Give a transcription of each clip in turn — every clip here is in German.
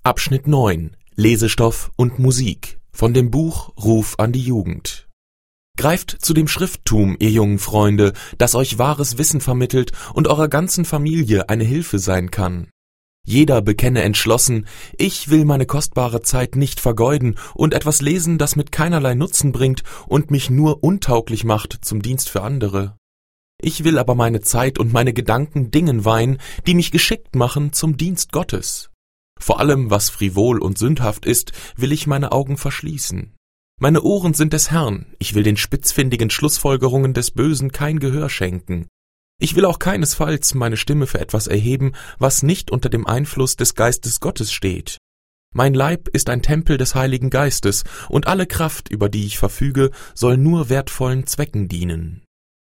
Abschnitt 9 Lesestoff und Musik von dem Buch Ruf an die Jugend. Greift zu dem Schrifttum, ihr jungen Freunde, das euch wahres Wissen vermittelt und eurer ganzen Familie eine Hilfe sein kann. Jeder bekenne entschlossen, ich will meine kostbare Zeit nicht vergeuden und etwas lesen, das mit keinerlei Nutzen bringt und mich nur untauglich macht zum Dienst für andere. Ich will aber meine Zeit und meine Gedanken Dingen weihen, die mich geschickt machen zum Dienst Gottes. Vor allem, was frivol und sündhaft ist, will ich meine Augen verschließen. Meine Ohren sind des Herrn, ich will den spitzfindigen Schlussfolgerungen des Bösen kein Gehör schenken. Ich will auch keinesfalls meine Stimme für etwas erheben, was nicht unter dem Einfluss des Geistes Gottes steht. Mein Leib ist ein Tempel des Heiligen Geistes, und alle Kraft, über die ich verfüge, soll nur wertvollen Zwecken dienen.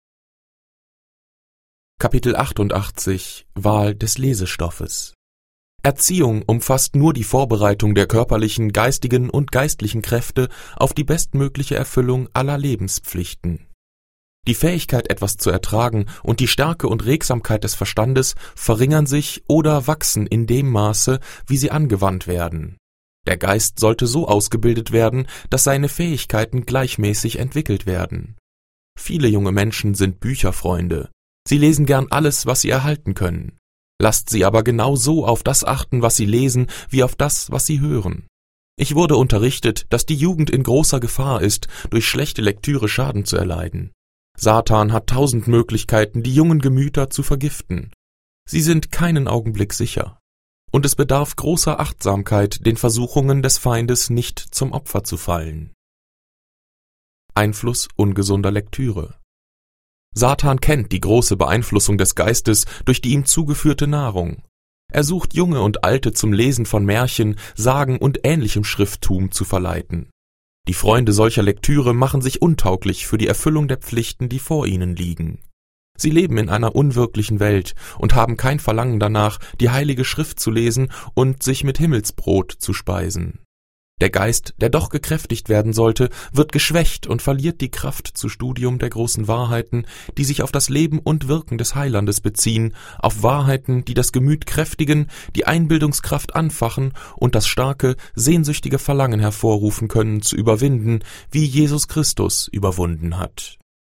Kapitel 88 Wahl des Lesestoffes. Erziehung umfasst nur die Vorbereitung der körperlichen, geistigen und geistlichen Kräfte auf die bestmögliche Erfüllung aller Lebenspflichten. Die Fähigkeit, etwas zu ertragen, und die Stärke und Regsamkeit des Verstandes verringern sich oder wachsen in dem Maße, wie sie angewandt werden. Der Geist sollte so ausgebildet werden, dass seine Fähigkeiten gleichmäßig entwickelt werden. Viele junge Menschen sind Bücherfreunde. Sie lesen gern alles, was sie erhalten können. Lasst sie aber genau so auf das achten, was sie lesen, wie auf das, was sie hören. Ich wurde unterrichtet, dass die Jugend in großer Gefahr ist, durch schlechte Lektüre Schaden zu erleiden. Satan hat 1000 Möglichkeiten, die jungen Gemüter zu vergiften. Sie sind keinen Augenblick sicher. Und es bedarf großer Achtsamkeit, den Versuchungen des Feindes nicht zum Opfer zu fallen. Einfluss ungesunder Lektüre. Satan kennt die große Beeinflussung des Geistes durch die ihm zugeführte Nahrung. Er sucht Junge und Alte zum Lesen von Märchen, Sagen und ähnlichem Schrifttum zu verleiten. Die Freunde solcher Lektüre machen sich untauglich für die Erfüllung der Pflichten, die vor ihnen liegen. Sie leben in einer unwirklichen Welt und haben kein Verlangen danach, die Heilige Schrift zu lesen und sich mit Himmelsbrot zu speisen. Der Geist, der doch gekräftigt werden sollte, wird geschwächt und verliert die Kraft zu Studium der großen Wahrheiten, die sich auf das Leben und Wirken des Heilandes beziehen, auf Wahrheiten, die das Gemüt kräftigen, die Einbildungskraft anfachen und das starke, sehnsüchtige Verlangen hervorrufen können, zu überwinden, wie Jesus Christus überwunden hat.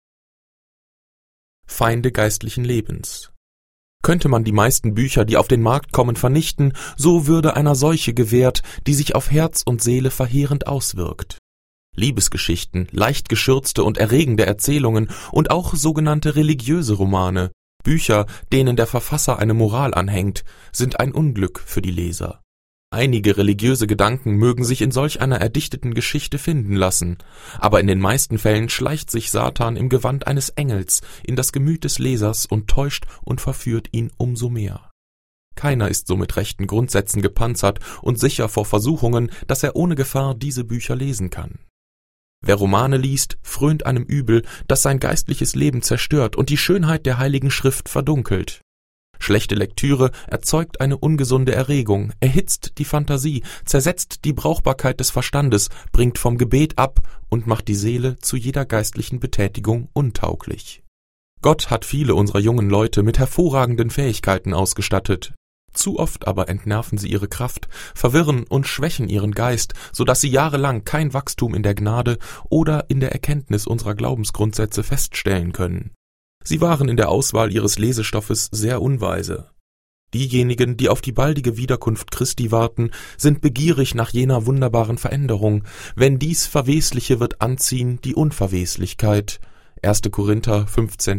Feinde geistlichen Lebens. Könnte man die meisten Bücher, die auf den Markt kommen, vernichten, so würde einer Seuche gewehrt, die sich auf Herz und Seele verheerend auswirkt. Liebesgeschichten, leicht geschürzte und erregende Erzählungen und auch sogenannte religiöse Romane, Bücher, denen der Verfasser eine Moral anhängt, sind ein Unglück für die Leser. Einige religiöse Gedanken mögen sich in solch einer erdichteten Geschichte finden lassen, aber in den meisten Fällen schleicht sich Satan im Gewand eines Engels in das Gemüt des Lesers und täuscht und verführt ihn umso mehr. Keiner ist so mit rechten Grundsätzen gepanzert und sicher vor Versuchungen, dass er ohne Gefahr diese Bücher lesen kann. Wer Romane liest, frönt einem Übel, das sein geistliches Leben zerstört und die Schönheit der Heiligen Schrift verdunkelt. Schlechte Lektüre erzeugt eine ungesunde Erregung, erhitzt die Fantasie, zersetzt die Brauchbarkeit des Verstandes, bringt vom Gebet ab und macht die Seele zu jeder geistlichen Betätigung untauglich. Gott hat viele unserer jungen Leute mit hervorragenden Fähigkeiten ausgestattet. Zu oft aber entnerven sie ihre Kraft, verwirren und schwächen ihren Geist, so dass sie jahrelang kein Wachstum in der Gnade oder in der Erkenntnis unserer Glaubensgrundsätze feststellen können. Sie waren in der Auswahl ihres Lesestoffes sehr unweise. Diejenigen, die auf die baldige Wiederkunft Christi warten, sind begierig nach jener wunderbaren Veränderung, wenn dies Verwesliche wird anziehen die Unverweslichkeit. 1. Korinther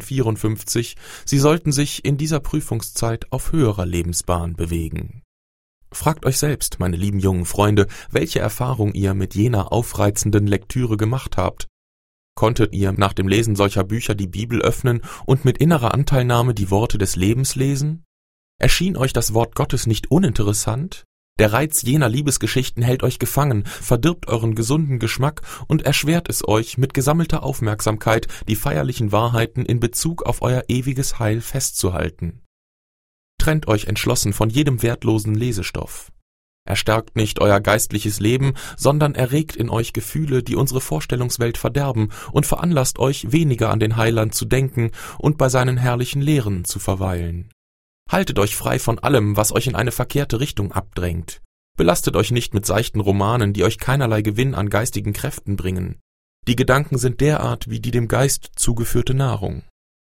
15,54. Sie sollten sich in dieser Prüfungszeit auf höherer Lebensbahn bewegen. Fragt euch selbst, meine lieben jungen Freunde, welche Erfahrung ihr mit jener aufreizenden Lektüre gemacht habt. Konntet ihr nach dem Lesen solcher Bücher die Bibel öffnen und mit innerer Anteilnahme die Worte des Lebens lesen? Erschien euch das Wort Gottes nicht uninteressant? Der Reiz jener Liebesgeschichten hält euch gefangen, verdirbt euren gesunden Geschmack und erschwert es euch, mit gesammelter Aufmerksamkeit die feierlichen Wahrheiten in Bezug auf euer ewiges Heil festzuhalten. Trennt euch entschlossen von jedem wertlosen Lesestoff. Er stärkt nicht euer geistliches Leben, sondern erregt in euch Gefühle, die unsere Vorstellungswelt verderben, und veranlasst euch, weniger an den Heiland zu denken und bei seinen herrlichen Lehren zu verweilen. Haltet euch frei von allem, was euch in eine verkehrte Richtung abdrängt. Belastet euch nicht mit seichten Romanen, die euch keinerlei Gewinn an geistigen Kräften bringen. Die Gedanken sind derart wie die dem Geist zugeführte Nahrung.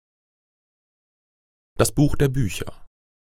Das Buch der Bücher.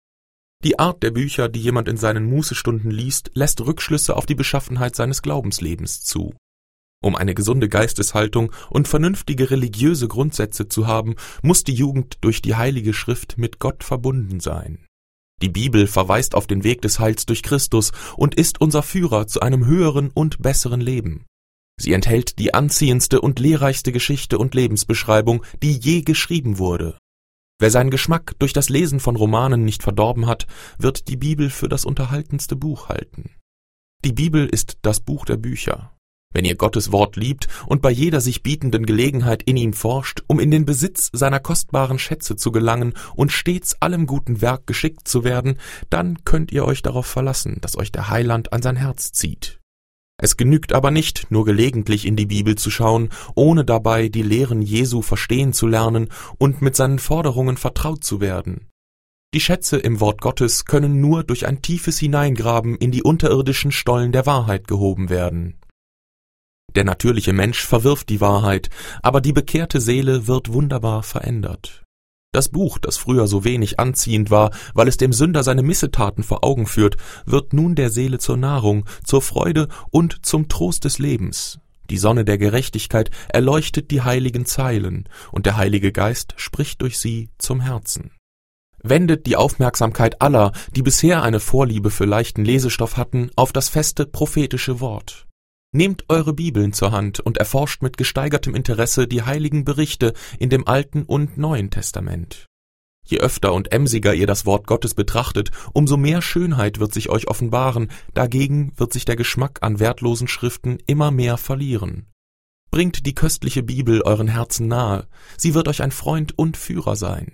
Die Art der Bücher, die jemand in seinen Mußestunden liest, lässt Rückschlüsse auf die Beschaffenheit seines Glaubenslebens zu. Um eine gesunde Geisteshaltung und vernünftige religiöse Grundsätze zu haben, muss die Jugend durch die Heilige Schrift mit Gott verbunden sein. Die Bibel verweist auf den Weg des Heils durch Christus und ist unser Führer zu einem höheren und besseren Leben. Sie enthält die anziehendste und lehrreichste Geschichte und Lebensbeschreibung, die je geschrieben wurde. Wer seinen Geschmack durch das Lesen von Romanen nicht verdorben hat, wird die Bibel für das unterhaltendste Buch halten. Die Bibel ist das Buch der Bücher. Wenn ihr Gottes Wort liebt und bei jeder sich bietenden Gelegenheit in ihm forscht, um in den Besitz seiner kostbaren Schätze zu gelangen und stets allem guten Werk geschickt zu werden, dann könnt ihr euch darauf verlassen, dass euch der Heiland an sein Herz zieht. Es genügt aber nicht, nur gelegentlich in die Bibel zu schauen, ohne dabei die Lehren Jesu verstehen zu lernen und mit seinen Forderungen vertraut zu werden. Die Schätze im Wort Gottes können nur durch ein tiefes Hineingraben in die unterirdischen Stollen der Wahrheit gehoben werden. Der natürliche Mensch verwirft die Wahrheit, aber die bekehrte Seele wird wunderbar verändert. Das Buch, das früher so wenig anziehend war, weil es dem Sünder seine Missetaten vor Augen führt, wird nun der Seele zur Nahrung, zur Freude und zum Trost des Lebens. Die Sonne der Gerechtigkeit erleuchtet die heiligen Zeilen, und der Heilige Geist spricht durch sie zum Herzen. Wendet die Aufmerksamkeit aller, die bisher eine Vorliebe für leichten Lesestoff hatten, auf das feste prophetische Wort. Nehmt eure Bibeln zur Hand und erforscht mit gesteigertem Interesse die heiligen Berichte in dem Alten und Neuen Testament. Je öfter und emsiger ihr das Wort Gottes betrachtet, umso mehr Schönheit wird sich euch offenbaren, dagegen wird sich der Geschmack an wertlosen Schriften immer mehr verlieren. Bringt die köstliche Bibel euren Herzen nahe, sie wird euch ein Freund und Führer sein.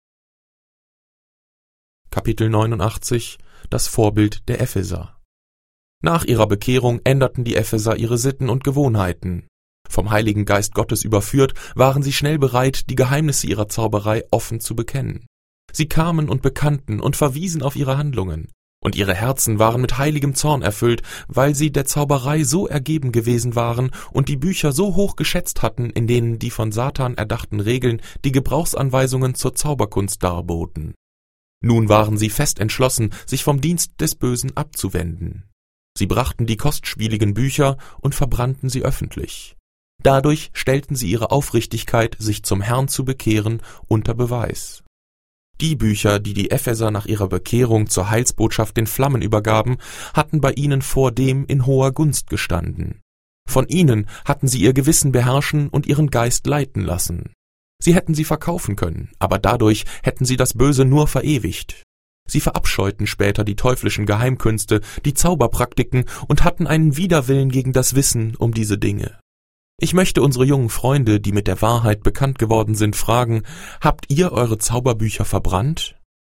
Kapitel 89 – Das Vorbild der Epheser. Nach ihrer Bekehrung änderten die Epheser ihre Sitten und Gewohnheiten. Vom Heiligen Geist Gottes überführt, waren sie schnell bereit, die Geheimnisse ihrer Zauberei offen zu bekennen. Sie kamen und bekannten und verwiesen auf ihre Handlungen, und ihre Herzen waren mit heiligem Zorn erfüllt, weil sie der Zauberei so ergeben gewesen waren und die Bücher so hoch geschätzt hatten, in denen die von Satan erdachten Regeln die Gebrauchsanweisungen zur Zauberkunst darboten. Nun waren sie fest entschlossen, sich vom Dienst des Bösen abzuwenden. Sie brachten die kostspieligen Bücher und verbrannten sie öffentlich. Dadurch stellten sie ihre Aufrichtigkeit, sich zum Herrn zu bekehren, unter Beweis. Die Bücher, die die Epheser nach ihrer Bekehrung zur Heilsbotschaft den Flammen übergaben, hatten bei ihnen vordem in hoher Gunst gestanden. Von ihnen hatten sie ihr Gewissen beherrschen und ihren Geist leiten lassen. Sie hätten sie verkaufen können, aber dadurch hätten sie das Böse nur verewigt. Sie verabscheuten später die teuflischen Geheimkünste, die Zauberpraktiken und hatten einen Widerwillen gegen das Wissen um diese Dinge. Ich möchte unsere jungen Freunde, die mit der Wahrheit bekannt geworden sind, fragen: Habt ihr eure Zauberbücher verbrannt?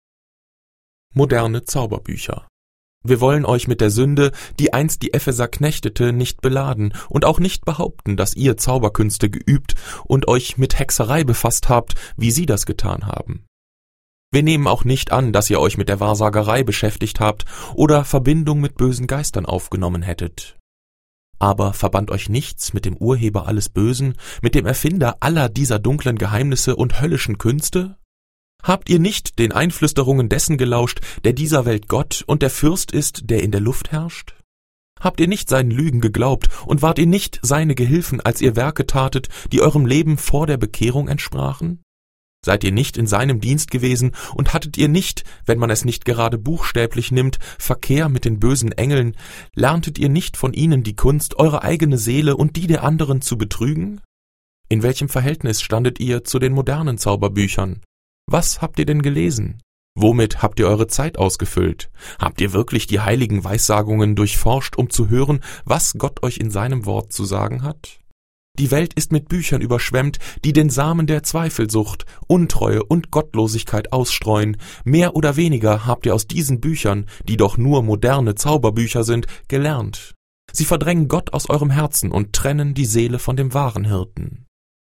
Moderne Zauberbücher. Wir wollen euch mit der Sünde, die einst die Epheser knechtete, nicht beladen und auch nicht behaupten, dass ihr Zauberkünste geübt und euch mit Hexerei befasst habt, wie sie das getan haben. Wir nehmen auch nicht an, dass ihr euch mit der Wahrsagerei beschäftigt habt oder Verbindung mit bösen Geistern aufgenommen hättet. Aber verband euch nichts mit dem Urheber alles Bösen, mit dem Erfinder aller dieser dunklen Geheimnisse und höllischen Künste? Habt ihr nicht den Einflüsterungen dessen gelauscht, der dieser Welt Gott und der Fürst ist, der in der Luft herrscht? Habt ihr nicht seinen Lügen geglaubt und wart ihr nicht seine Gehilfen, als ihr Werke tatet, die eurem Leben vor der Bekehrung entsprachen? Seid ihr nicht in seinem Dienst gewesen und hattet ihr nicht, wenn man es nicht gerade buchstäblich nimmt, Verkehr mit den bösen Engeln, lerntet ihr nicht von ihnen die Kunst, eure eigene Seele und die der anderen zu betrügen? In welchem Verhältnis standet ihr zu den modernen Zauberbüchern? Was habt ihr denn gelesen? Womit habt ihr eure Zeit ausgefüllt? Habt ihr wirklich die heiligen Weissagungen durchforscht, um zu hören, was Gott euch in seinem Wort zu sagen hat? Die Welt ist mit Büchern überschwemmt, die den Samen der Zweifelsucht, Untreue und Gottlosigkeit ausstreuen. Mehr oder weniger habt ihr aus diesen Büchern, die doch nur moderne Zauberbücher sind, gelernt. Sie verdrängen Gott aus eurem Herzen und trennen die Seele von dem wahren Hirten.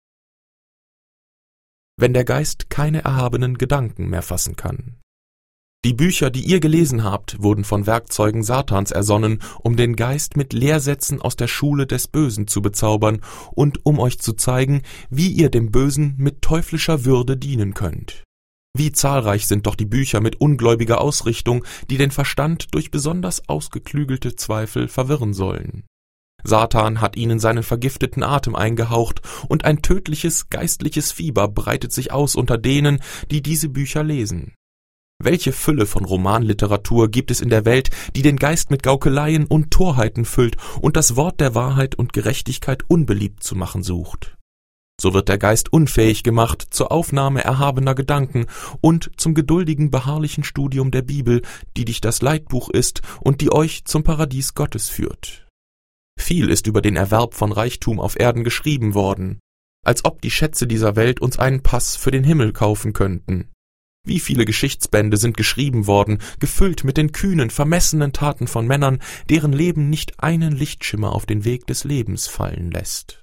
Wenn der Geist keine erhabenen Gedanken mehr fassen kann. Die Bücher, die ihr gelesen habt, wurden von Werkzeugen Satans ersonnen, um den Geist mit Lehrsätzen aus der Schule des Bösen zu bezaubern und um euch zu zeigen, wie ihr dem Bösen mit teuflischer Würde dienen könnt. Wie zahlreich sind doch die Bücher mit ungläubiger Ausrichtung, die den Verstand durch besonders ausgeklügelte Zweifel verwirren sollen. Satan hat ihnen seinen vergifteten Atem eingehaucht, und ein tödliches geistliches Fieber breitet sich aus unter denen, die diese Bücher lesen. Welche Fülle von Romanliteratur gibt es in der Welt, die den Geist mit Gaukeleien und Torheiten füllt und das Wort der Wahrheit und Gerechtigkeit unbeliebt zu machen sucht. So wird der Geist unfähig gemacht zur Aufnahme erhabener Gedanken und zum geduldigen, beharrlichen Studium der Bibel, die dich das Leitbuch ist und die euch zum Paradies Gottes führt. Viel ist über den Erwerb von Reichtum auf Erden geschrieben worden, als ob die Schätze dieser Welt uns einen Pass für den Himmel kaufen könnten. Wie viele Geschichtsbände sind geschrieben worden, gefüllt mit den kühnen, vermessenen Taten von Männern, deren Leben nicht einen Lichtschimmer auf den Weg des Lebens fallen lässt.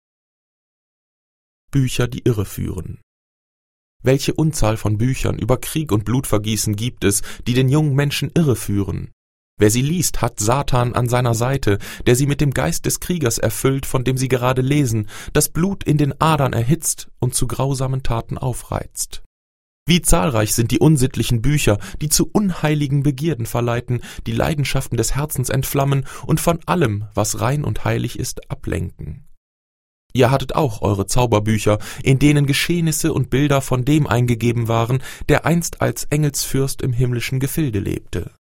Bücher, die irreführen. Welche Unzahl von Büchern über Krieg und Blutvergießen gibt es, die den jungen Menschen irreführen? Wer sie liest, hat Satan an seiner Seite, der sie mit dem Geist des Kriegers erfüllt, von dem sie gerade lesen, das Blut in den Adern erhitzt und zu grausamen Taten aufreizt. Wie zahlreich sind die unsittlichen Bücher, die zu unheiligen Begierden verleiten, die Leidenschaften des Herzens entflammen und von allem, was rein und heilig ist, ablenken. Ihr hattet auch eure Zauberbücher, in denen Geschehnisse und Bilder von dem eingegeben waren, der einst als Engelsfürst im himmlischen Gefilde lebte.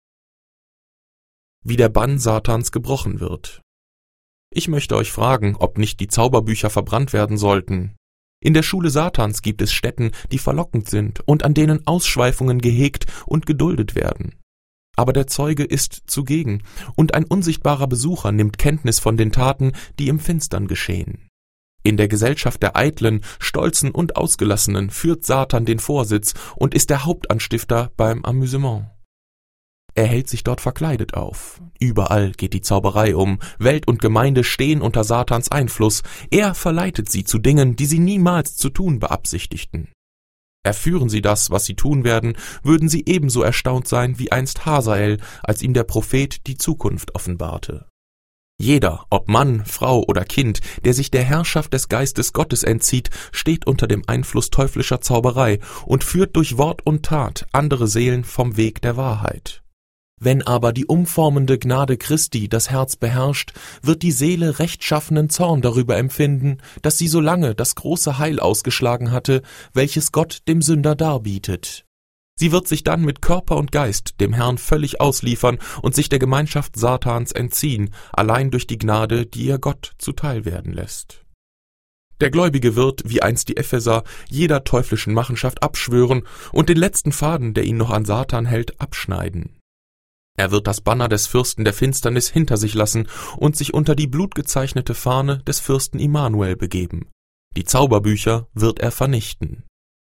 Wie der Bann Satans gebrochen wird. Ich möchte euch fragen, ob nicht die Zauberbücher verbrannt werden sollten. In der Schule Satans gibt es Stätten, die verlockend sind und an denen Ausschweifungen gehegt und geduldet werden. Aber der Zeuge ist zugegen, und ein unsichtbarer Besucher nimmt Kenntnis von den Taten, die im Finstern geschehen. In der Gesellschaft der Eitlen, Stolzen und Ausgelassenen führt Satan den Vorsitz und ist der Hauptanstifter beim Amüsement. Er hält sich dort verkleidet auf. Überall geht die Zauberei um. Welt und Gemeinde stehen unter Satans Einfluss. Er verleitet sie zu Dingen, die sie niemals zu tun beabsichtigten. Erführen sie das, was sie tun werden, würden sie ebenso erstaunt sein wie einst Hasael, als ihm der Prophet die Zukunft offenbarte. Jeder, ob Mann, Frau oder Kind, der sich der Herrschaft des Geistes Gottes entzieht, steht unter dem Einfluss teuflischer Zauberei und führt durch Wort und Tat andere Seelen vom Weg der Wahrheit. Wenn aber die umformende Gnade Christi das Herz beherrscht, wird die Seele rechtschaffenen Zorn darüber empfinden, dass sie so lange das große Heil ausgeschlagen hatte, welches Gott dem Sünder darbietet. Sie wird sich dann mit Körper und Geist dem Herrn völlig ausliefern und sich der Gemeinschaft Satans entziehen, allein durch die Gnade, die ihr Gott zuteil werden lässt. Der Gläubige wird, wie einst die Epheser, jeder teuflischen Machenschaft abschwören und den letzten Faden, der ihn noch an Satan hält, abschneiden. Er wird das Banner des Fürsten der Finsternis hinter sich lassen und sich unter die blutgezeichnete Fahne des Fürsten Immanuel begeben. Die Zauberbücher wird er vernichten.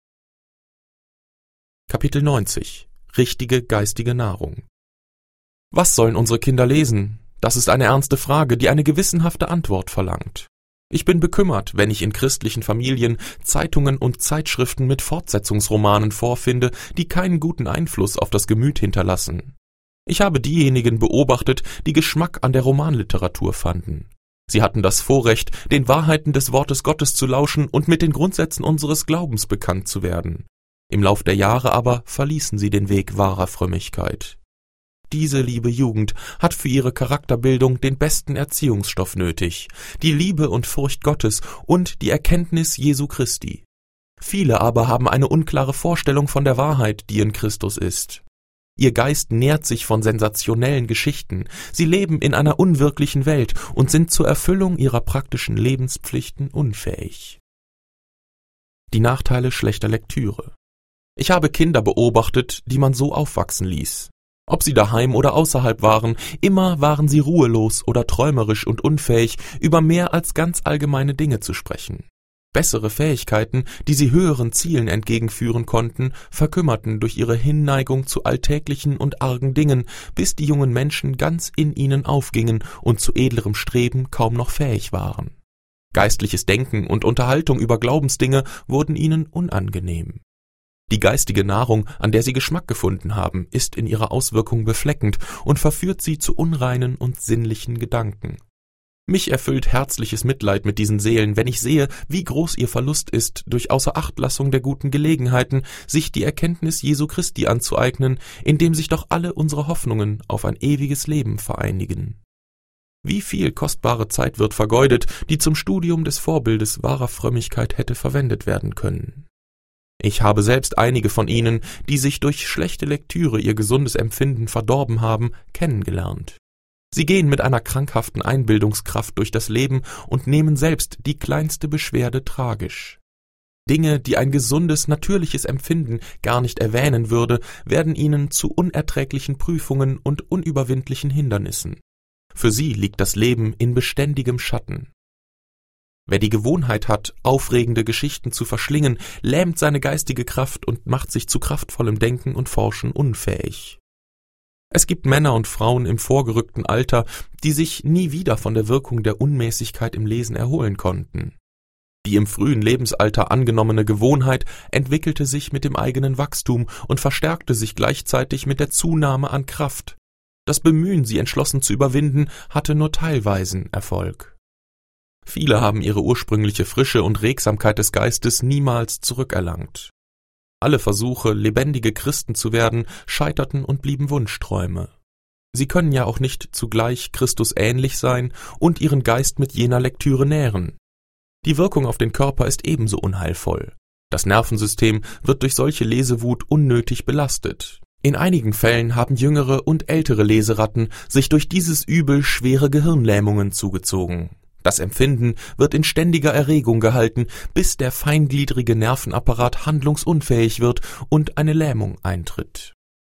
Kapitel 90 – Richtige geistige Nahrung. Was sollen unsere Kinder lesen? Das ist eine ernste Frage, die eine gewissenhafte Antwort verlangt. Ich bin bekümmert, wenn ich in christlichen Familien Zeitungen und Zeitschriften mit Fortsetzungsromanen vorfinde, die keinen guten Einfluss auf das Gemüt hinterlassen. Ich habe diejenigen beobachtet, die Geschmack an der Romanliteratur fanden. Sie hatten das Vorrecht, den Wahrheiten des Wortes Gottes zu lauschen und mit den Grundsätzen unseres Glaubens bekannt zu werden. Im Lauf der Jahre aber verließen sie den Weg wahrer Frömmigkeit. Diese liebe Jugend hat für ihre Charakterbildung den besten Erziehungsstoff nötig, die Liebe und Furcht Gottes und die Erkenntnis Jesu Christi. Viele aber haben eine unklare Vorstellung von der Wahrheit, die in Christus ist. Ihr Geist nährt sich von sensationellen Geschichten, sie leben in einer unwirklichen Welt und sind zur Erfüllung ihrer praktischen Lebenspflichten unfähig. Die Nachteile schlechter Lektüre. Ich habe Kinder beobachtet, die man so aufwachsen ließ. Ob sie daheim oder außerhalb waren, immer waren sie ruhelos oder träumerisch und unfähig, über mehr als ganz allgemeine Dinge zu sprechen. Bessere Fähigkeiten, die sie höheren Zielen entgegenführen konnten, verkümmerten durch ihre Hinneigung zu alltäglichen und argen Dingen, bis die jungen Menschen ganz in ihnen aufgingen und zu edlerem Streben kaum noch fähig waren. Geistliches Denken und Unterhaltung über Glaubensdinge wurden ihnen unangenehm. Die geistige Nahrung, an der sie Geschmack gefunden haben, ist in ihrer Auswirkung befleckend und verführt sie zu unreinen und sinnlichen Gedanken. Mich erfüllt herzliches Mitleid mit diesen Seelen, wenn ich sehe, wie groß ihr Verlust ist, durch Außerachtlassung der guten Gelegenheiten, sich die Erkenntnis Jesu Christi anzueignen, indem sich doch alle unsere Hoffnungen auf ein ewiges Leben vereinigen. Wie viel kostbare Zeit wird vergeudet, die zum Studium des Vorbildes wahrer Frömmigkeit hätte verwendet werden können. Ich habe selbst einige von ihnen, die sich durch schlechte Lektüre ihr gesundes Empfinden verdorben haben, kennengelernt. Sie gehen mit einer krankhaften Einbildungskraft durch das Leben und nehmen selbst die kleinste Beschwerde tragisch. Dinge, die ein gesundes, natürliches Empfinden gar nicht erwähnen würde, werden ihnen zu unerträglichen Prüfungen und unüberwindlichen Hindernissen. Für sie liegt das Leben in beständigem Schatten. Wer die Gewohnheit hat, aufregende Geschichten zu verschlingen, lähmt seine geistige Kraft und macht sich zu kraftvollem Denken und Forschen unfähig. Es gibt Männer und Frauen im vorgerückten Alter, die sich nie wieder von der Wirkung der Unmäßigkeit im Lesen erholen konnten. Die im frühen Lebensalter angenommene Gewohnheit entwickelte sich mit dem eigenen Wachstum und verstärkte sich gleichzeitig mit der Zunahme an Kraft. Das Bemühen, sie entschlossen zu überwinden, hatte nur teilweisen Erfolg. Viele haben ihre ursprüngliche Frische und Regsamkeit des Geistes niemals zurückerlangt. Alle Versuche, lebendige Christen zu werden, scheiterten und blieben Wunschträume. Sie können ja auch nicht zugleich Christus ähnlich sein und ihren Geist mit jener Lektüre nähren. Die Wirkung auf den Körper ist ebenso unheilvoll. Das Nervensystem wird durch solche Lesewut unnötig belastet. In einigen Fällen haben jüngere und ältere Leseratten sich durch dieses Übel schwere Gehirnlähmungen zugezogen. Das Empfinden wird in ständiger Erregung gehalten, bis der feingliedrige Nervenapparat handlungsunfähig wird und eine Lähmung eintritt.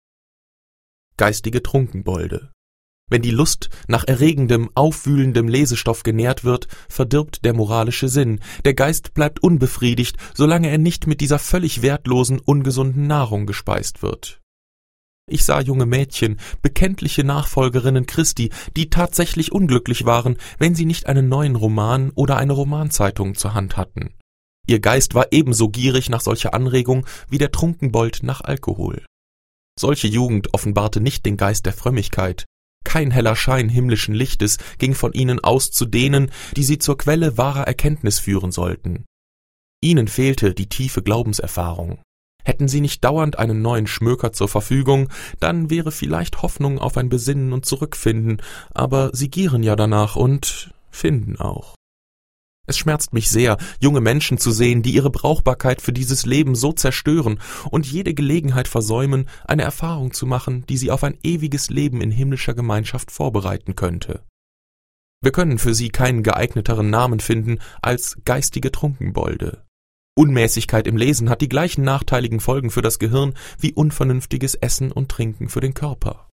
Geistige Trunkenbolde. Wenn die Lust nach erregendem, aufwühlendem Lesestoff genährt wird, verdirbt der moralische Sinn. Der Geist bleibt unbefriedigt, solange er nicht mit dieser völlig wertlosen, ungesunden Nahrung gespeist wird. Ich sah junge Mädchen, bekenntliche Nachfolgerinnen Christi, die tatsächlich unglücklich waren, wenn sie nicht einen neuen Roman oder eine Romanzeitung zur Hand hatten. Ihr Geist war ebenso gierig nach solcher Anregung wie der Trunkenbold nach Alkohol. Solche Jugend offenbarte nicht den Geist der Frömmigkeit. Kein heller Schein himmlischen Lichtes ging von ihnen aus zu denen, die sie zur Quelle wahrer Erkenntnis führen sollten. Ihnen fehlte die tiefe Glaubenserfahrung. Hätten sie nicht dauernd einen neuen Schmöker zur Verfügung, dann wäre vielleicht Hoffnung auf ein Besinnen und Zurückfinden, aber sie gieren ja danach und finden auch. Es schmerzt mich sehr, junge Menschen zu sehen, die ihre Brauchbarkeit für dieses Leben so zerstören und jede Gelegenheit versäumen, eine Erfahrung zu machen, die sie auf ein ewiges Leben in himmlischer Gemeinschaft vorbereiten könnte. Wir können für sie keinen geeigneteren Namen finden als geistige Trunkenbolde. Unmäßigkeit im Lesen hat die gleichen nachteiligen Folgen für das Gehirn wie unvernünftiges Essen und Trinken für den Körper.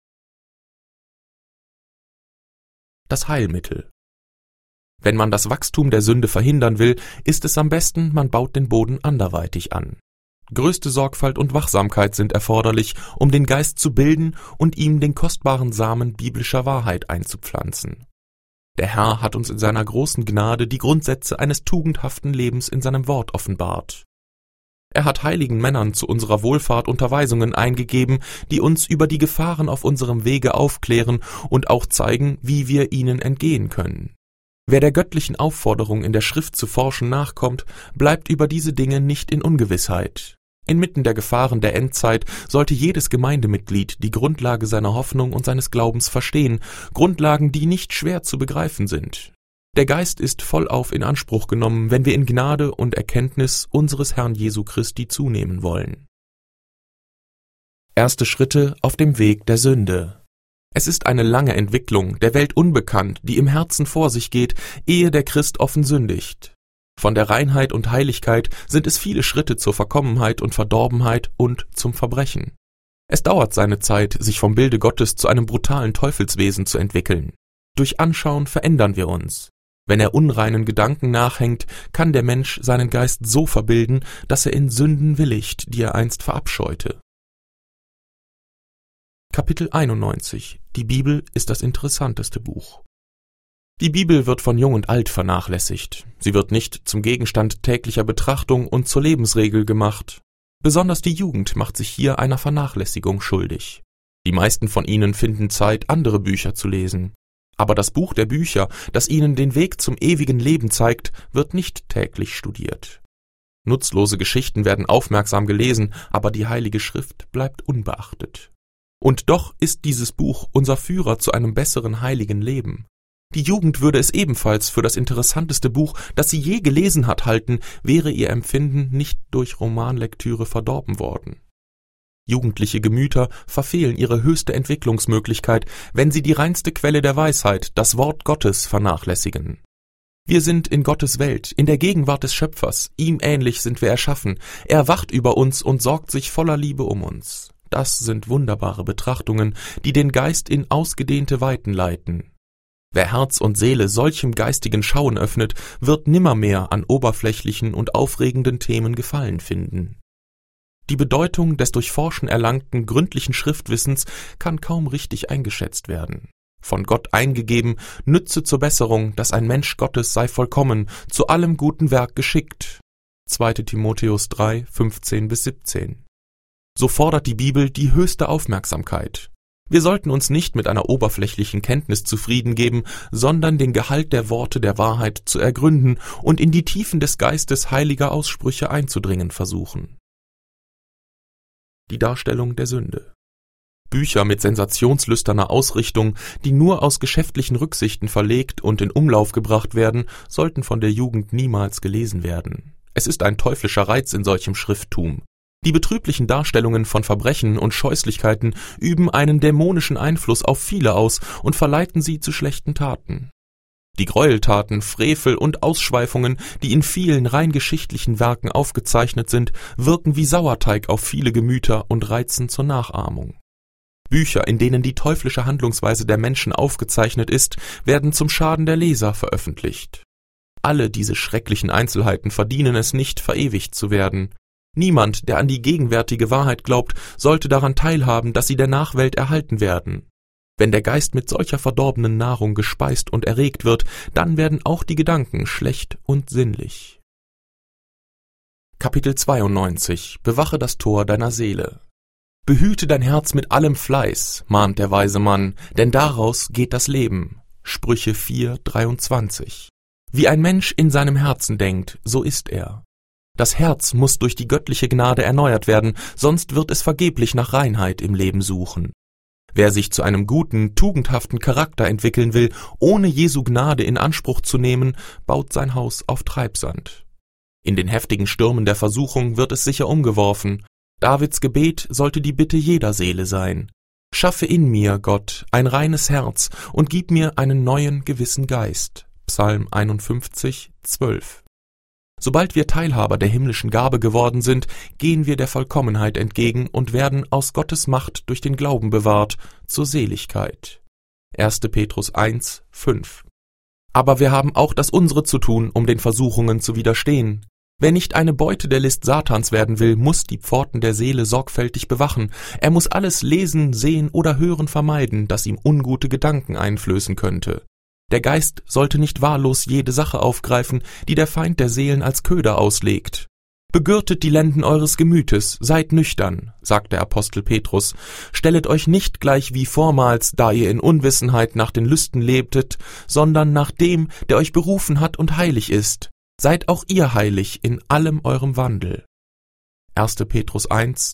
Das Heilmittel. Wenn man das Wachstum der Sünde verhindern will, ist es am besten, man baut den Boden anderweitig an. Größte Sorgfalt und Wachsamkeit sind erforderlich, um den Geist zu bilden und ihm den kostbaren Samen biblischer Wahrheit einzupflanzen. Der Herr hat uns in seiner großen Gnade die Grundsätze eines tugendhaften Lebens in seinem Wort offenbart. Er hat heiligen Männern zu unserer Wohlfahrt Unterweisungen eingegeben, die uns über die Gefahren auf unserem Wege aufklären und auch zeigen, wie wir ihnen entgehen können. Wer der göttlichen Aufforderung in der Schrift zu forschen nachkommt, bleibt über diese Dinge nicht in Ungewissheit. Inmitten der Gefahren der Endzeit sollte jedes Gemeindemitglied die Grundlage seiner Hoffnung und seines Glaubens verstehen, Grundlagen, die nicht schwer zu begreifen sind. Der Geist ist vollauf in Anspruch genommen, wenn wir in Gnade und Erkenntnis unseres Herrn Jesu Christi zunehmen wollen. Erste Schritte auf dem Weg der Sünde. Es ist eine lange Entwicklung, der Welt unbekannt, die im Herzen vor sich geht, ehe der Christ offen sündigt. Von der Reinheit und Heiligkeit sind es viele Schritte zur Verkommenheit und Verdorbenheit und zum Verbrechen. Es dauert seine Zeit, sich vom Bilde Gottes zu einem brutalen Teufelswesen zu entwickeln. Durch Anschauen verändern wir uns. Wenn er unreinen Gedanken nachhängt, kann der Mensch seinen Geist so verbilden, dass er in Sünden willigt, die er einst verabscheute. Kapitel 91. Die Bibel ist das interessanteste Buch. Die Bibel wird von Jung und Alt vernachlässigt. Sie wird nicht zum Gegenstand täglicher Betrachtung und zur Lebensregel gemacht. Besonders die Jugend macht sich hier einer Vernachlässigung schuldig. Die meisten von ihnen finden Zeit, andere Bücher zu lesen. Aber das Buch der Bücher, das ihnen den Weg zum ewigen Leben zeigt, wird nicht täglich studiert. Nutzlose Geschichten werden aufmerksam gelesen, aber die Heilige Schrift bleibt unbeachtet. Und doch ist dieses Buch unser Führer zu einem besseren heiligen Leben. Die Jugend würde es ebenfalls für das interessanteste Buch, das sie je gelesen hat, halten, wäre ihr Empfinden nicht durch Romanlektüre verdorben worden. Jugendliche Gemüter verfehlen ihre höchste Entwicklungsmöglichkeit, wenn sie die reinste Quelle der Weisheit, das Wort Gottes, vernachlässigen. Wir sind in Gottes Welt, in der Gegenwart des Schöpfers, ihm ähnlich sind wir erschaffen, er wacht über uns und sorgt sich voller Liebe um uns. Das sind wunderbare Betrachtungen, die den Geist in ausgedehnte Weiten leiten. Wer Herz und Seele solchem geistigen Schauen öffnet, wird nimmermehr an oberflächlichen und aufregenden Themen Gefallen finden. Die Bedeutung des durch Forschen erlangten gründlichen Schriftwissens kann kaum richtig eingeschätzt werden. Von Gott eingegeben, nütze zur Besserung, dass ein Mensch Gottes sei vollkommen, zu allem guten Werk geschickt. 2. Timotheus 3, 15-17. So fordert die Bibel die höchste Aufmerksamkeit. Wir sollten uns nicht mit einer oberflächlichen Kenntnis zufrieden geben, sondern den Gehalt der Worte der Wahrheit zu ergründen und in die Tiefen des Geistes heiliger Aussprüche einzudringen versuchen. Die Darstellung der Sünde. Bücher mit sensationslüsterner Ausrichtung, die nur aus geschäftlichen Rücksichten verlegt und in Umlauf gebracht werden, sollten von der Jugend niemals gelesen werden. Es ist ein teuflischer Reiz in solchem Schrifttum. Die betrüblichen Darstellungen von Verbrechen und Scheußlichkeiten üben einen dämonischen Einfluss auf viele aus und verleiten sie zu schlechten Taten. Die Gräueltaten, Frevel und Ausschweifungen, die in vielen rein geschichtlichen Werken aufgezeichnet sind, wirken wie Sauerteig auf viele Gemüter und reizen zur Nachahmung. Bücher, in denen die teuflische Handlungsweise der Menschen aufgezeichnet ist, werden zum Schaden der Leser veröffentlicht. Alle diese schrecklichen Einzelheiten verdienen es nicht, verewigt zu werden. Niemand, der an die gegenwärtige Wahrheit glaubt, sollte daran teilhaben, dass sie der Nachwelt erhalten werden. Wenn der Geist mit solcher verdorbenen Nahrung gespeist und erregt wird, dann werden auch die Gedanken schlecht und sinnlich. Kapitel 92 – Bewache das Tor deiner Seele. Behüte dein Herz mit allem Fleiß, mahnt der weise Mann, denn daraus geht das Leben. Sprüche 4, 23. Wie ein Mensch in seinem Herzen denkt, so ist er. Das Herz muss durch die göttliche Gnade erneuert werden, sonst wird es vergeblich nach Reinheit im Leben suchen. Wer sich zu einem guten, tugendhaften Charakter entwickeln will, ohne Jesu Gnade in Anspruch zu nehmen, baut sein Haus auf Treibsand. In den heftigen Stürmen der Versuchung wird es sicher umgeworfen. Davids Gebet sollte die Bitte jeder Seele sein. Schaffe in mir, Gott, ein reines Herz und gib mir einen neuen, gewissen Geist. Psalm 51, 12. Sobald wir Teilhaber der himmlischen Gabe geworden sind, gehen wir der Vollkommenheit entgegen und werden aus Gottes Macht durch den Glauben bewahrt zur Seligkeit. 1. Petrus 1, 5. Aber wir haben auch das Unsere zu tun, um den Versuchungen zu widerstehen. Wer nicht eine Beute der List Satans werden will, muss die Pforten der Seele sorgfältig bewachen. Er muss alles lesen, sehen oder hören vermeiden, das ihm ungute Gedanken einflößen könnte. Der Geist sollte nicht wahllos jede Sache aufgreifen, die der Feind der Seelen als Köder auslegt. Begürtet die Lenden eures Gemütes, seid nüchtern, sagt der Apostel Petrus, stellet euch nicht gleich wie vormals, da ihr in Unwissenheit nach den Lüsten lebtet, sondern nach dem, der euch berufen hat und heilig ist. Seid auch ihr heilig in allem eurem Wandel. 1. Petrus 1,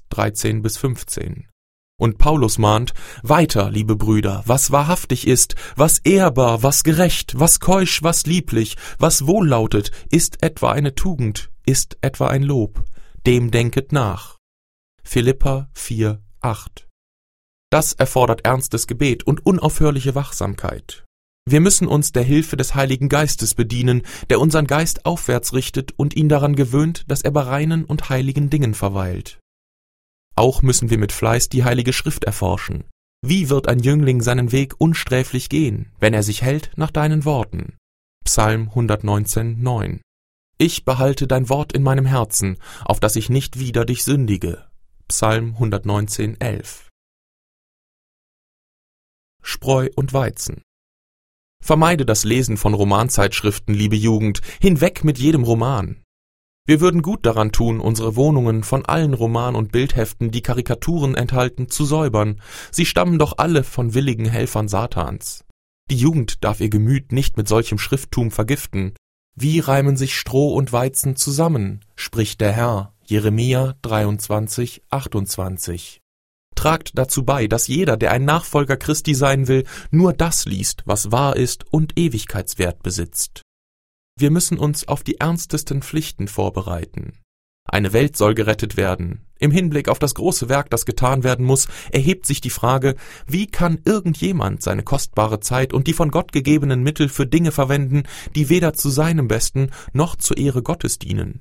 13-15. Und Paulus mahnt, weiter, liebe Brüder, was wahrhaftig ist, was ehrbar, was gerecht, was keusch, was lieblich, was wohllautet, ist etwa eine Tugend, ist etwa ein Lob, dem denket nach. Philipper 4, 8. Das erfordert ernstes Gebet und unaufhörliche Wachsamkeit. Wir müssen uns der Hilfe des Heiligen Geistes bedienen, der unseren Geist aufwärts richtet und ihn daran gewöhnt, dass er bei reinen und heiligen Dingen verweilt. Auch müssen wir mit Fleiß die Heilige Schrift erforschen. Wie wird ein Jüngling seinen Weg unsträflich gehen, wenn er sich hält nach deinen Worten? Psalm 119, 9. Ich behalte dein Wort in meinem Herzen, auf dass ich nicht wieder dich sündige. Psalm 119, 11. Spreu und Weizen. Vermeide das Lesen von Romanzeitschriften, liebe Jugend, hinweg mit jedem Roman. Wir würden gut daran tun, unsere Wohnungen von allen Roman- und Bildheften, die Karikaturen enthalten, zu säubern. Sie stammen doch alle von willigen Helfern Satans. Die Jugend darf ihr Gemüt nicht mit solchem Schrifttum vergiften. Wie reimen sich Stroh und Weizen zusammen, spricht der Herr, Jeremia 23, 28. Tragt dazu bei, dass jeder, der ein Nachfolger Christi sein will, nur das liest, was wahr ist und Ewigkeitswert besitzt. Wir müssen uns auf die ernstesten Pflichten vorbereiten. Eine Welt soll gerettet werden. Im Hinblick auf das große Werk, das getan werden muss, erhebt sich die Frage, wie kann irgendjemand seine kostbare Zeit und die von Gott gegebenen Mittel für Dinge verwenden, die weder zu seinem Besten noch zur Ehre Gottes dienen?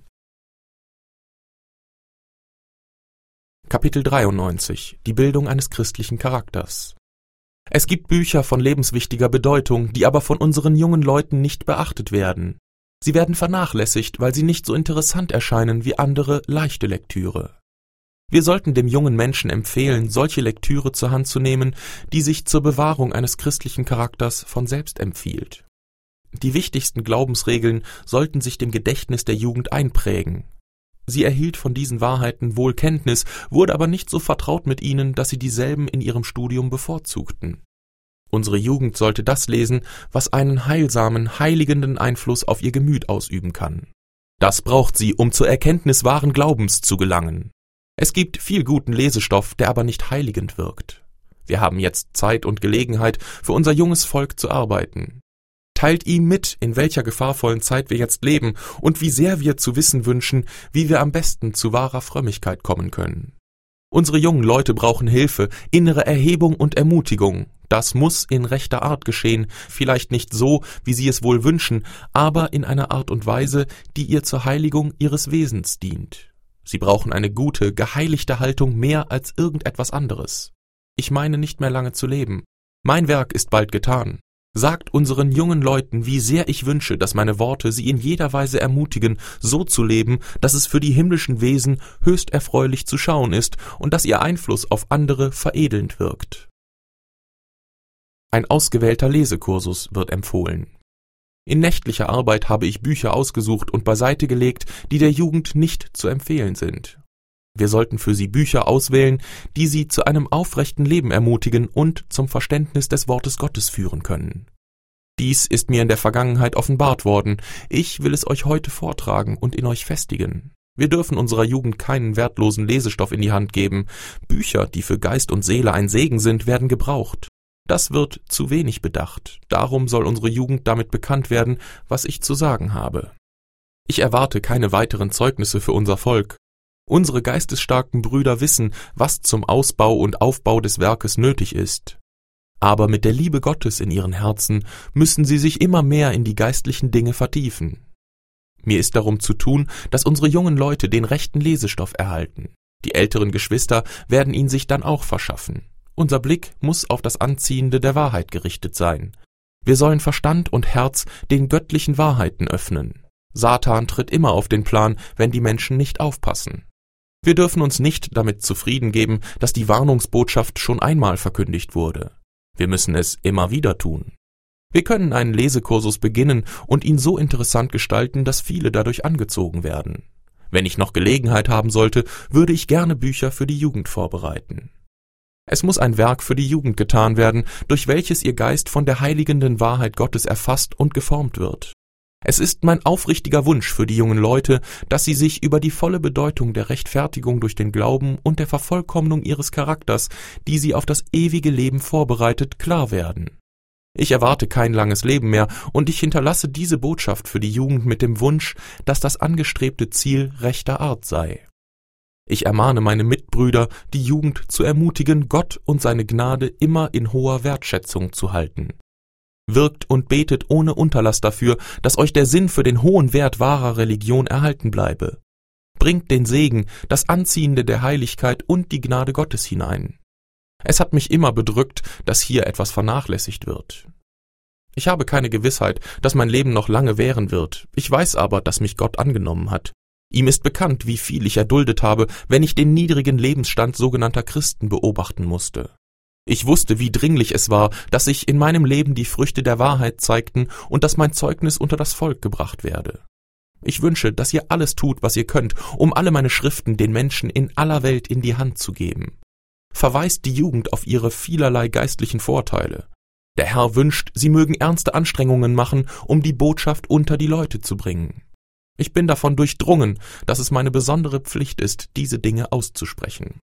Kapitel 93 – Die Bildung eines christlichen Charakters. Es gibt Bücher von lebenswichtiger Bedeutung, die aber von unseren jungen Leuten nicht beachtet werden. Sie werden vernachlässigt, weil sie nicht so interessant erscheinen wie andere leichte Lektüre. Wir sollten dem jungen Menschen empfehlen, solche Lektüre zur Hand zu nehmen, die sich zur Bewahrung eines christlichen Charakters von selbst empfiehlt. Die wichtigsten Glaubensregeln sollten sich dem Gedächtnis der Jugend einprägen. Sie erhielt von diesen Wahrheiten wohl Kenntnis, wurde aber nicht so vertraut mit ihnen, dass sie dieselben in ihrem Studium bevorzugten. Unsere Jugend sollte das lesen, was einen heilsamen, heiligenden Einfluss auf ihr Gemüt ausüben kann. Das braucht sie, um zur Erkenntnis wahren Glaubens zu gelangen. Es gibt viel guten Lesestoff, der aber nicht heiligend wirkt. Wir haben jetzt Zeit und Gelegenheit, für unser junges Volk zu arbeiten. Teilt ihm mit, in welcher gefahrvollen Zeit wir jetzt leben und wie sehr wir zu wissen wünschen, wie wir am besten zu wahrer Frömmigkeit kommen können. Unsere jungen Leute brauchen Hilfe, innere Erhebung und Ermutigung. Das muss in rechter Art geschehen, vielleicht nicht so, wie sie es wohl wünschen, aber in einer Art und Weise, die ihr zur Heiligung ihres Wesens dient. Sie brauchen eine gute, geheiligte Haltung mehr als irgendetwas anderes. Ich meine nicht mehr lange zu leben. Mein Werk ist bald getan. Sagt unseren jungen Leuten, wie sehr ich wünsche, dass meine Worte sie in jeder Weise ermutigen, so zu leben, dass es für die himmlischen Wesen höchst erfreulich zu schauen ist und dass ihr Einfluss auf andere veredelnd wirkt. Ein ausgewählter Lesekursus wird empfohlen. In nächtlicher Arbeit habe ich Bücher ausgesucht und beiseite gelegt, die der Jugend nicht zu empfehlen sind. Wir sollten für sie Bücher auswählen, die sie zu einem aufrechten Leben ermutigen und zum Verständnis des Wortes Gottes führen können. Dies ist mir in der Vergangenheit offenbart worden. Ich will es euch heute vortragen und in euch festigen. Wir dürfen unserer Jugend keinen wertlosen Lesestoff in die Hand geben. Bücher, die für Geist und Seele ein Segen sind, werden gebraucht. Das wird zu wenig bedacht. Darum soll unsere Jugend damit bekannt werden, was ich zu sagen habe. Ich erwarte keine weiteren Zeugnisse für unser Volk. Unsere geistesstarken Brüder wissen, was zum Ausbau und Aufbau des Werkes nötig ist. Aber mit der Liebe Gottes in ihren Herzen müssen sie sich immer mehr in die geistlichen Dinge vertiefen. Mir ist darum zu tun, dass unsere jungen Leute den rechten Lesestoff erhalten. Die älteren Geschwister werden ihn sich dann auch verschaffen. Unser Blick muss auf das Anziehende der Wahrheit gerichtet sein. Wir sollen Verstand und Herz den göttlichen Wahrheiten öffnen. Satan tritt immer auf den Plan, wenn die Menschen nicht aufpassen. Wir dürfen uns nicht damit zufrieden geben, dass die Warnungsbotschaft schon einmal verkündigt wurde. Wir müssen es immer wieder tun. Wir können einen Lesekursus beginnen und ihn so interessant gestalten, dass viele dadurch angezogen werden. Wenn ich noch Gelegenheit haben sollte, würde ich gerne Bücher für die Jugend vorbereiten. Es muss ein Werk für die Jugend getan werden, durch welches ihr Geist von der heiligenden Wahrheit Gottes erfasst und geformt wird. Es ist mein aufrichtiger Wunsch für die jungen Leute, dass sie sich über die volle Bedeutung der Rechtfertigung durch den Glauben und der Vervollkommnung ihres Charakters, die sie auf das ewige Leben vorbereitet, klar werden. Ich erwarte kein langes Leben mehr und ich hinterlasse diese Botschaft für die Jugend mit dem Wunsch, dass das angestrebte Ziel rechter Art sei. Ich ermahne meine Mitbrüder, die Jugend zu ermutigen, Gott und seine Gnade immer in hoher Wertschätzung zu halten. Wirkt und betet ohne Unterlass dafür, dass euch der Sinn für den hohen Wert wahrer Religion erhalten bleibe. Bringt den Segen, das Anziehende der Heiligkeit und die Gnade Gottes hinein. Es hat mich immer bedrückt, dass hier etwas vernachlässigt wird. Ich habe keine Gewissheit, dass mein Leben noch lange währen wird. Ich weiß aber, dass mich Gott angenommen hat. Ihm ist bekannt, wie viel ich erduldet habe, wenn ich den niedrigen Lebensstand sogenannter Christen beobachten musste. Ich wusste, wie dringlich es war, dass sich in meinem Leben die Früchte der Wahrheit zeigten und dass mein Zeugnis unter das Volk gebracht werde. Ich wünsche, dass ihr alles tut, was ihr könnt, um alle meine Schriften den Menschen in aller Welt in die Hand zu geben. Verweist die Jugend auf ihre vielerlei geistlichen Vorteile. Der Herr wünscht, sie mögen ernste Anstrengungen machen, um die Botschaft unter die Leute zu bringen. Ich bin davon durchdrungen, dass es meine besondere Pflicht ist, diese Dinge auszusprechen.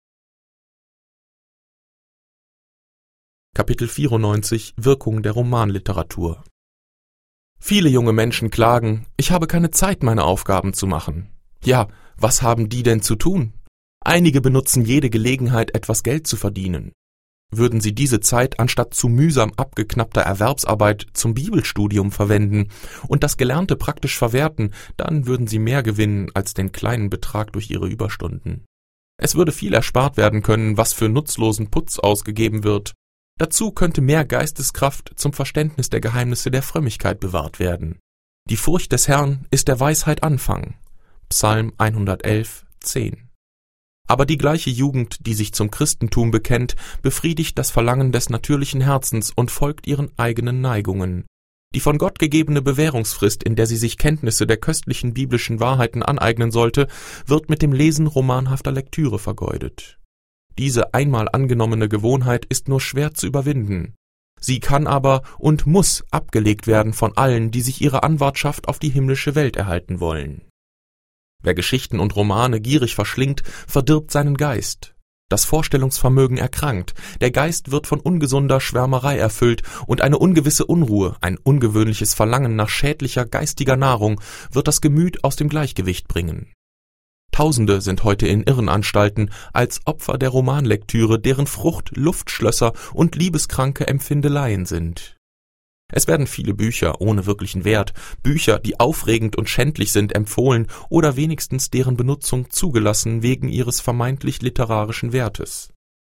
Kapitel 94 – Wirkung der Romanliteratur. Viele junge Menschen klagen, ich habe keine Zeit, meine Aufgaben zu machen. Ja, was haben die denn zu tun? Einige benutzen jede Gelegenheit, etwas Geld zu verdienen. Würden sie diese Zeit anstatt zu mühsam abgeknappter Erwerbsarbeit zum Bibelstudium verwenden und das Gelernte praktisch verwerten, dann würden sie mehr gewinnen als den kleinen Betrag durch ihre Überstunden. Es würde viel erspart werden können, was für nutzlosen Putz ausgegeben wird. Dazu könnte mehr Geisteskraft zum Verständnis der Geheimnisse der Frömmigkeit bewahrt werden. Die Furcht des Herrn ist der Weisheit Anfang. Psalm 111, 10. Aber die gleiche Jugend, die sich zum Christentum bekennt, befriedigt das Verlangen des natürlichen Herzens und folgt ihren eigenen Neigungen. Die von Gott gegebene Bewährungsfrist, in der sie sich Kenntnisse der köstlichen biblischen Wahrheiten aneignen sollte, wird mit dem Lesen romanhafter Lektüre vergeudet. Diese einmal angenommene Gewohnheit ist nur schwer zu überwinden. Sie kann aber und muss abgelegt werden von allen, die sich ihre Anwartschaft auf die himmlische Welt erhalten wollen. Wer Geschichten und Romane gierig verschlingt, verdirbt seinen Geist. Das Vorstellungsvermögen erkrankt, der Geist wird von ungesunder Schwärmerei erfüllt und eine ungewisse Unruhe, ein ungewöhnliches Verlangen nach schädlicher geistiger Nahrung wird das Gemüt aus dem Gleichgewicht bringen. Tausende sind heute in Irrenanstalten als Opfer der Romanlektüre, deren Frucht Luftschlösser und liebeskranke Empfindeleien sind. Es werden viele Bücher ohne wirklichen Wert, Bücher, die aufregend und schändlich sind, empfohlen oder wenigstens deren Benutzung zugelassen wegen ihres vermeintlich literarischen Wertes.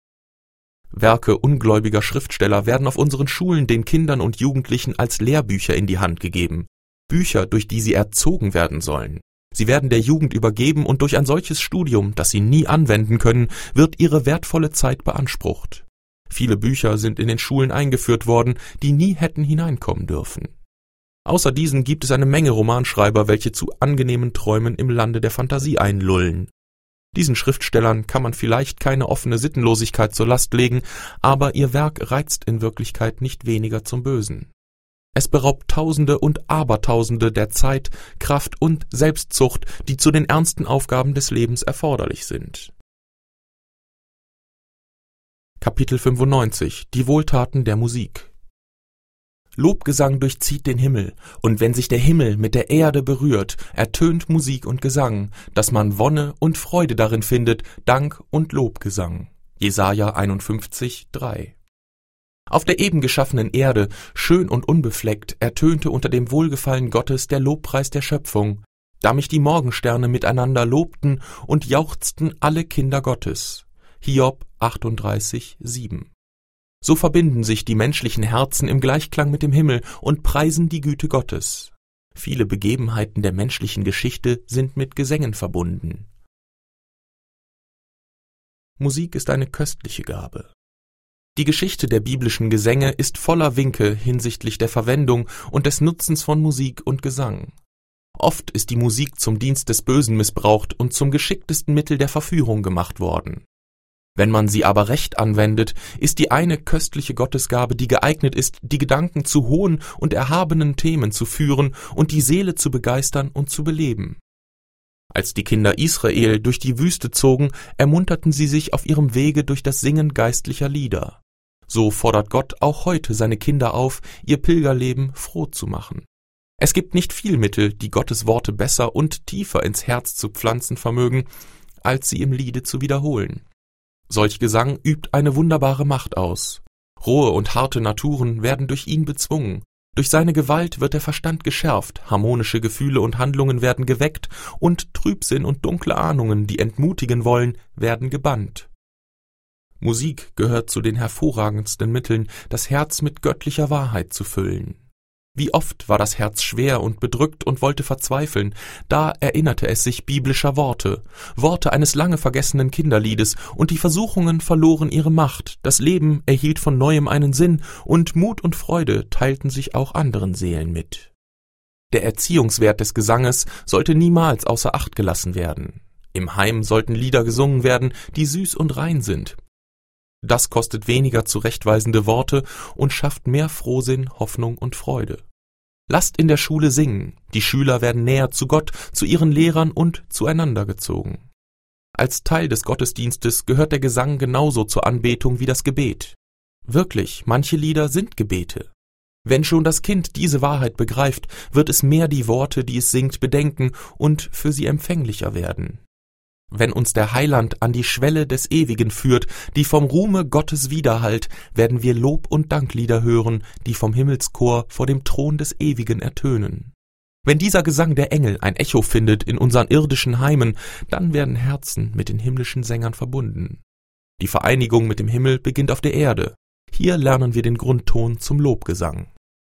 Werke ungläubiger Schriftsteller werden auf unseren Schulen den Kindern und Jugendlichen als Lehrbücher in die Hand gegeben, Bücher, durch die sie erzogen werden sollen. Sie werden der Jugend übergeben und durch ein solches Studium, das sie nie anwenden können, wird ihre wertvolle Zeit beansprucht. Viele Bücher sind in den Schulen eingeführt worden, die nie hätten hineinkommen dürfen. Außer diesen gibt es eine Menge Romanschreiber, welche zu angenehmen Träumen im Lande der Fantasie einlullen. Diesen Schriftstellern kann man vielleicht keine offene Sittenlosigkeit zur Last legen, aber ihr Werk reizt in Wirklichkeit nicht weniger zum Bösen. Es beraubt Tausende und Abertausende der Zeit, Kraft und Selbstzucht, die zu den ernsten Aufgaben des Lebens erforderlich sind. Kapitel 95 – Die Wohltaten der Musik. Lobgesang durchzieht den Himmel, und wenn sich der Himmel mit der Erde berührt, ertönt Musik und Gesang, dass man Wonne und Freude darin findet, Dank und Lobgesang. Jesaja 51, 3. Auf der eben geschaffenen Erde, schön und unbefleckt, ertönte unter dem Wohlgefallen Gottes der Lobpreis der Schöpfung, da mich die Morgensterne miteinander lobten und jauchzten alle Kinder Gottes. Hiob 38, 7. So verbinden sich die menschlichen Herzen im Gleichklang mit dem Himmel und preisen die Güte Gottes. Viele Begebenheiten der menschlichen Geschichte sind mit Gesängen verbunden. Musik ist eine köstliche Gabe. Die Geschichte der biblischen Gesänge ist voller Winke hinsichtlich der Verwendung und des Nutzens von Musik und Gesang. Oft ist die Musik zum Dienst des Bösen missbraucht und zum geschicktesten Mittel der Verführung gemacht worden. Wenn man sie aber recht anwendet, ist die eine köstliche Gottesgabe, die geeignet ist, die Gedanken zu hohen und erhabenen Themen zu führen und die Seele zu begeistern und zu beleben. Als die Kinder Israel durch die Wüste zogen, ermunterten sie sich auf ihrem Wege durch das Singen geistlicher Lieder. So fordert Gott auch heute seine Kinder auf, ihr Pilgerleben froh zu machen. Es gibt nicht viel Mittel, die Gottes Worte besser und tiefer ins Herz zu pflanzen vermögen, als sie im Liede zu wiederholen. Solch Gesang übt eine wunderbare Macht aus. Rohe und harte Naturen werden durch ihn bezwungen. Durch seine Gewalt wird der Verstand geschärft, harmonische Gefühle und Handlungen werden geweckt und Trübsinn und dunkle Ahnungen, die entmutigen wollen, werden gebannt. Musik gehört zu den hervorragendsten Mitteln, das Herz mit göttlicher Wahrheit zu füllen. Wie oft war das Herz schwer und bedrückt und wollte verzweifeln, da erinnerte es sich biblischer Worte, Worte eines lange vergessenen Kinderliedes, und die Versuchungen verloren ihre Macht, das Leben erhielt von neuem einen Sinn, und Mut und Freude teilten sich auch anderen Seelen mit. Der Erziehungswert des Gesanges sollte niemals außer Acht gelassen werden. Im Heim sollten Lieder gesungen werden, die süß und rein sind. Das kostet weniger zurechtweisende Worte und schafft mehr Frohsinn, Hoffnung und Freude. Lasst in der Schule singen, die Schüler werden näher zu Gott, zu ihren Lehrern und zueinander gezogen. Als Teil des Gottesdienstes gehört der Gesang genauso zur Anbetung wie das Gebet. Wirklich, manche Lieder sind Gebete. Wenn schon das Kind diese Wahrheit begreift, wird es mehr die Worte, die es singt, bedenken und für sie empfänglicher werden. Wenn uns der Heiland an die Schwelle des Ewigen führt, die vom Ruhme Gottes widerhallt, werden wir Lob- und Danklieder hören, die vom Himmelschor vor dem Thron des Ewigen ertönen. Wenn dieser Gesang der Engel ein Echo findet in unseren irdischen Heimen, dann werden Herzen mit den himmlischen Sängern verbunden. Die Vereinigung mit dem Himmel beginnt auf der Erde. Hier lernen wir den Grundton zum Lobgesang.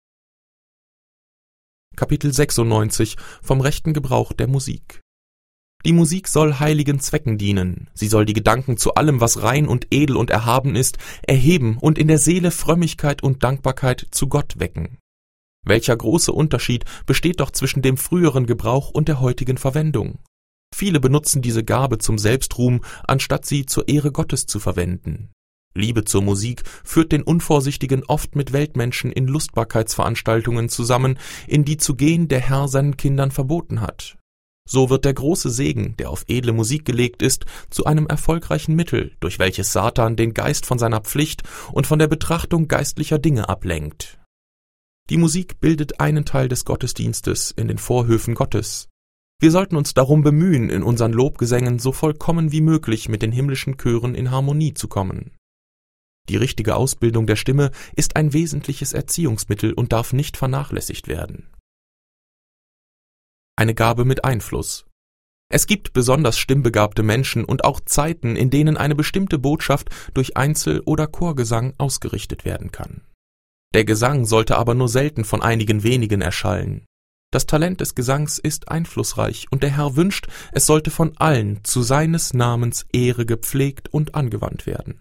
Kapitel 96 vom rechten Gebrauch der Musik. Die Musik soll heiligen Zwecken dienen, sie soll die Gedanken zu allem, was rein und edel und erhaben ist, erheben und in der Seele Frömmigkeit und Dankbarkeit zu Gott wecken. Welcher große Unterschied besteht doch zwischen dem früheren Gebrauch und der heutigen Verwendung. Viele benutzen diese Gabe zum Selbstruhm, anstatt sie zur Ehre Gottes zu verwenden. Liebe zur Musik führt den Unvorsichtigen oft mit Weltmenschen in Lustbarkeitsveranstaltungen zusammen, in die zu gehen der Herr seinen Kindern verboten hat. So wird der große Segen, der auf edle Musik gelegt ist, zu einem erfolgreichen Mittel, durch welches Satan den Geist von seiner Pflicht und von der Betrachtung geistlicher Dinge ablenkt. Die Musik bildet einen Teil des Gottesdienstes in den Vorhöfen Gottes. Wir sollten uns darum bemühen, in unseren Lobgesängen so vollkommen wie möglich mit den himmlischen Chören in Harmonie zu kommen. Die richtige Ausbildung der Stimme ist ein wesentliches Erziehungsmittel und darf nicht vernachlässigt werden. Eine Gabe mit Einfluss. Es gibt besonders stimmbegabte Menschen und auch Zeiten, in denen eine bestimmte Botschaft durch Einzel- oder Chorgesang ausgerichtet werden kann. Der Gesang sollte aber nur selten von einigen wenigen erschallen. Das Talent des Gesangs ist einflussreich und der Herr wünscht, es sollte von allen zu seines Namens Ehre gepflegt und angewandt werden.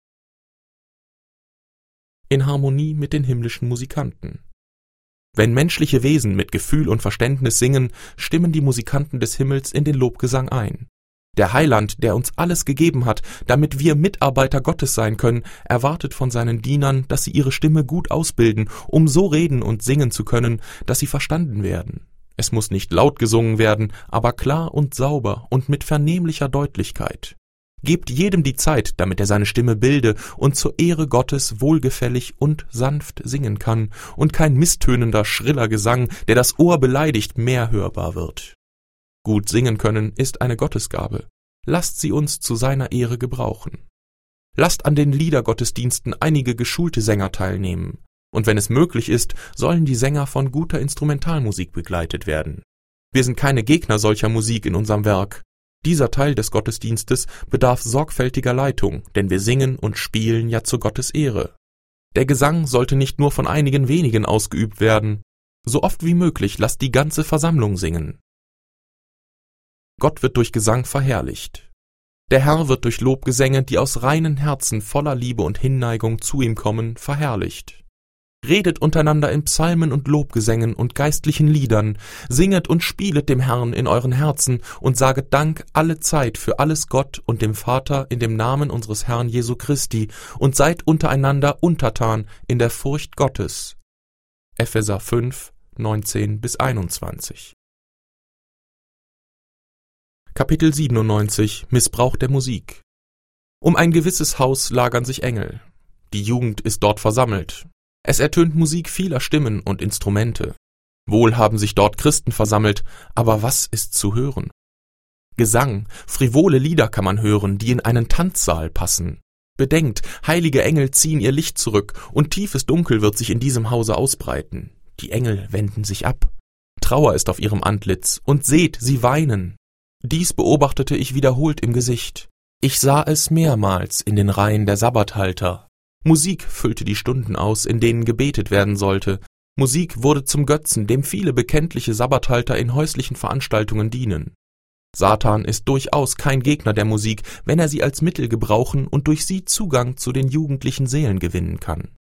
In Harmonie mit den himmlischen Musikanten. Wenn menschliche Wesen mit Gefühl und Verständnis singen, stimmen die Musikanten des Himmels in den Lobgesang ein. Der Heiland, der uns alles gegeben hat, damit wir Mitarbeiter Gottes sein können, erwartet von seinen Dienern, dass sie ihre Stimme gut ausbilden, um so reden und singen zu können, dass sie verstanden werden. Es muss nicht laut gesungen werden, aber klar und sauber und mit vernehmlicher Deutlichkeit. Gebt jedem die Zeit, damit er seine Stimme bilde und zur Ehre Gottes wohlgefällig und sanft singen kann und kein misstönender, schriller Gesang, der das Ohr beleidigt, mehr hörbar wird. Gut singen können ist eine Gottesgabe. Lasst sie uns zu seiner Ehre gebrauchen. Lasst an den Liedergottesdiensten einige geschulte Sänger teilnehmen. Und wenn es möglich ist, sollen die Sänger von guter Instrumentalmusik begleitet werden. Wir sind keine Gegner solcher Musik in unserem Werk. Dieser Teil des Gottesdienstes bedarf sorgfältiger Leitung, denn wir singen und spielen ja zu Gottes Ehre. Der Gesang sollte nicht nur von einigen wenigen ausgeübt werden. So oft wie möglich lasst die ganze Versammlung singen. Gott wird durch Gesang verherrlicht. Der Herr wird durch Lobgesänge, die aus reinen Herzen voller Liebe und Hinneigung zu ihm kommen, verherrlicht. Redet untereinander in Psalmen und Lobgesängen und geistlichen Liedern, singet und spielet dem Herrn in euren Herzen und saget Dank alle Zeit für alles Gott und dem Vater in dem Namen unseres Herrn Jesu Christi und seid untereinander untertan in der Furcht Gottes. Epheser 5, 19-21. Kapitel 97 Missbrauch der Musik. Um ein gewisses Haus lagern sich Engel. Die Jugend ist dort versammelt. Es ertönt Musik vieler Stimmen und Instrumente. Wohl haben sich dort Christen versammelt, aber was ist zu hören? Gesang, frivole Lieder kann man hören, die in einen Tanzsaal passen. Bedenkt, heilige Engel ziehen ihr Licht zurück, und tiefes Dunkel wird sich in diesem Hause ausbreiten. Die Engel wenden sich ab. Trauer ist auf ihrem Antlitz, und seht, sie weinen. Dies beobachtete ich wiederholt im Gesicht. Ich sah es mehrmals in den Reihen der Sabbathalter. Musik füllte die Stunden aus, in denen gebetet werden sollte. Musik wurde zum Götzen, dem viele bekenntliche Sabbathalter in häuslichen Veranstaltungen dienen. Satan ist durchaus kein Gegner der Musik, wenn er sie als Mittel gebrauchen und durch sie Zugang zu den jugendlichen Seelen gewinnen kann.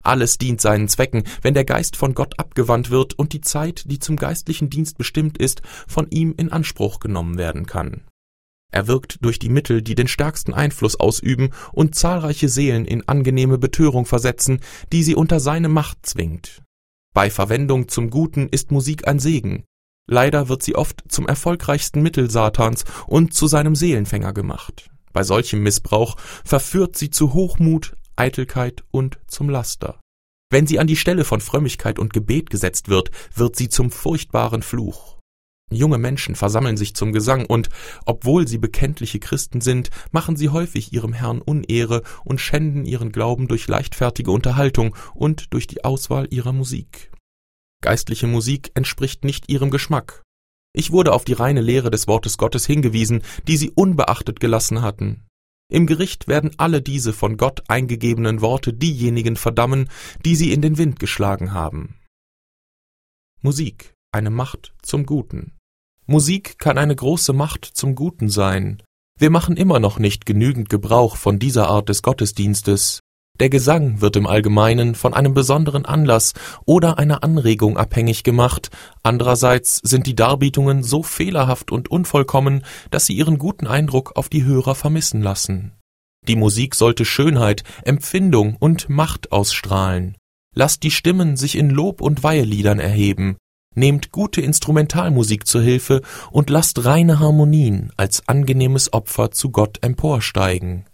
Alles dient seinen Zwecken, wenn der Geist von Gott abgewandt wird und die Zeit, die zum geistlichen Dienst bestimmt ist, von ihm in Anspruch genommen werden kann. Er wirkt durch die Mittel, die den stärksten Einfluss ausüben und zahlreiche Seelen in angenehme Betörung versetzen, die sie unter seine Macht zwingt. Bei Verwendung zum Guten ist Musik ein Segen. Leider wird sie oft zum erfolgreichsten Mittel Satans und zu seinem Seelenfänger gemacht. Bei solchem Missbrauch verführt sie zu Hochmut, Eitelkeit und zum Laster. Wenn sie an die Stelle von Frömmigkeit und Gebet gesetzt wird, wird sie zum furchtbaren Fluch. Junge Menschen versammeln sich zum Gesang und, obwohl sie bekenntliche Christen sind, machen sie häufig ihrem Herrn Unehre und schänden ihren Glauben durch leichtfertige Unterhaltung und durch die Auswahl ihrer Musik. Geistliche Musik entspricht nicht ihrem Geschmack. Ich wurde auf die reine Lehre des Wortes Gottes hingewiesen, die sie unbeachtet gelassen hatten. Im Gericht werden alle diese von Gott eingegebenen Worte diejenigen verdammen, die sie in den Wind geschlagen haben. Musik, eine Macht zum Guten. Musik kann eine große Macht zum Guten sein. Wir machen immer noch nicht genügend Gebrauch von dieser Art des Gottesdienstes. Der Gesang wird im Allgemeinen von einem besonderen Anlass oder einer Anregung abhängig gemacht, andererseits sind die Darbietungen so fehlerhaft und unvollkommen, dass sie ihren guten Eindruck auf die Hörer vermissen lassen. Die Musik sollte Schönheit, Empfindung und Macht ausstrahlen. Lasst die Stimmen sich in Lob- und Weiheliedern erheben, nehmt gute Instrumentalmusik zur Hilfe und lasst reine Harmonien als angenehmes Opfer zu Gott emporsteigen.